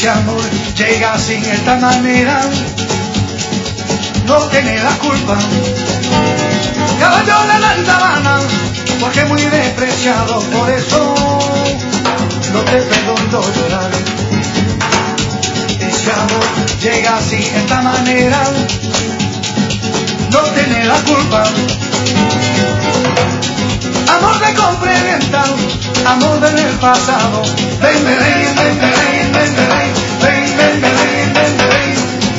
Ese amor llega sin esta manera, no tiene la culpa. Caballo de la sabana, porque muy despreciado, por eso no te perdono llorar. Ese amor llega sin esta manera, no tiene la culpa. Amor de compra y venta, amor del pasado. Ven, ven, ven, ven, ven, ven, ven, ven, ven, ven, ven, ven, ven.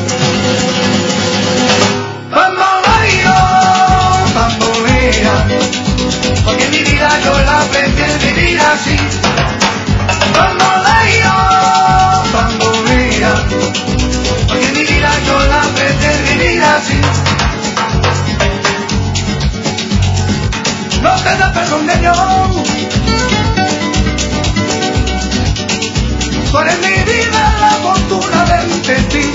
Bamboleo, bambolea, porque mi vida yo la prefiero vivir así. Bamboleo, bambolea, porque mi vida yo la prefiero vivir así. No te da perdón de Dios, tú eres mi vida, la fortuna de ti.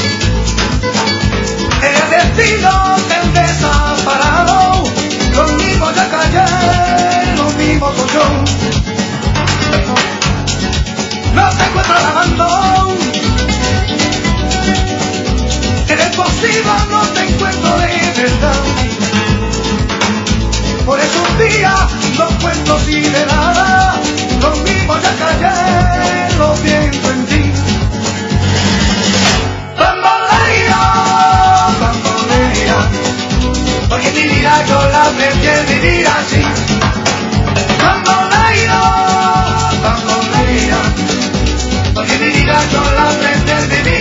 El destino te desamparado, lo mismo ya callé, lo mismo soy yo. No te encuentro lavando, eres posible, no te encuentro de verdad. Por eso un día no cuento si de nada, lo mismo ya callé, lo pienso en ti. Bambolea, bambolea, porque mi vida yo la prefiero vivir así. Bambolea, bambolea, porque mi vida yo la prefiero vivir